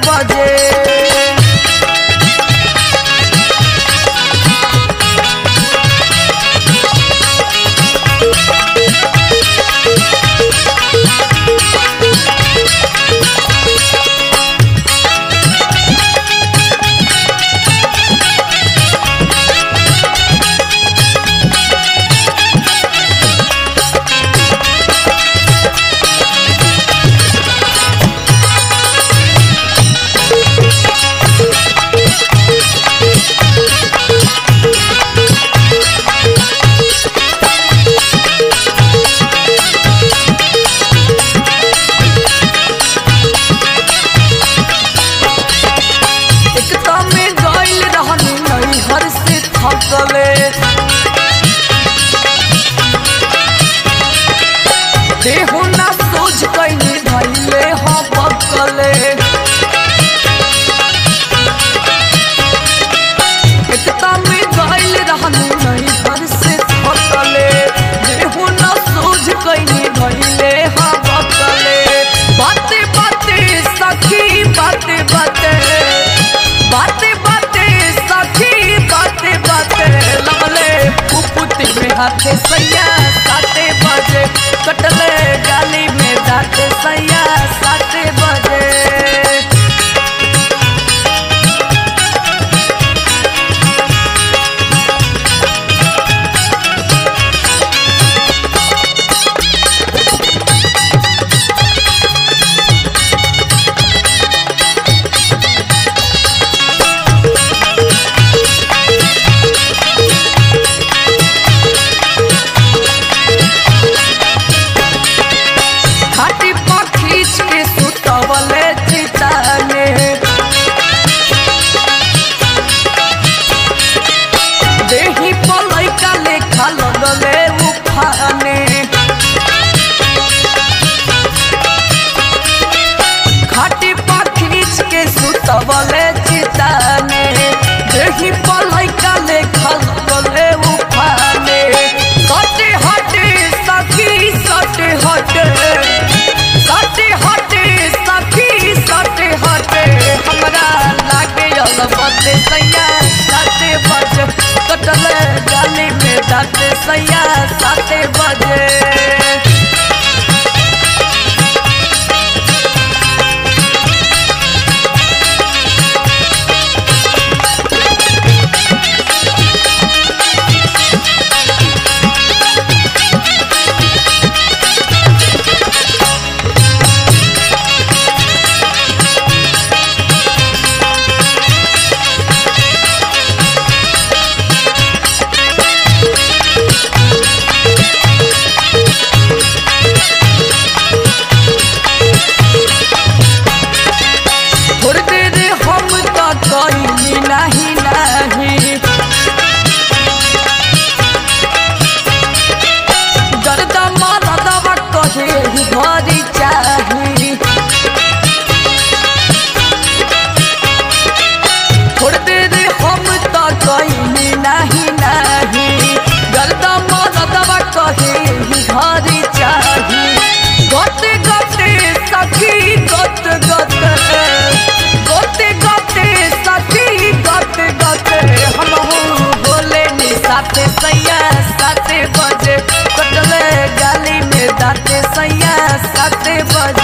बजे। देहु ना सोच कैनी धैले हो बकले। एकता में गइल रहनी नहीं घर से थकले। देहु ना सोच कैनी धैले हो बकले। बाते बाते सखी बाते बाते बाते बाते सखी बाते बाते लगले फुफुती में हाथे सैया 7 बजे कटले गाली में जाते सैया 7 बजे। देही पलैका लेखा लगले उफाने। खाटी पर खींच के सुतवले चिताने। देही पलैका लेखा लगले उफाने। सटे हटे सखी सटे हटे सटे हटे सखी सटे हटे हमरा लागे अलबते सैया 7 बजे कटले गाली में जाते सैया 7 बजे। नहीं नहीं गर्दा मारा दवा कहे घरी चाही। थोड़ी देर हम तो कहीं नहीं नहीं गर्दा मारा दवा कहे घरी चाही। गोते गोते सखी गोत गोते गोते गोते सखी गोते गोते हम बोले नी 7 सैया 7 बजे कटले गाली में जाते सैया 7 बजे।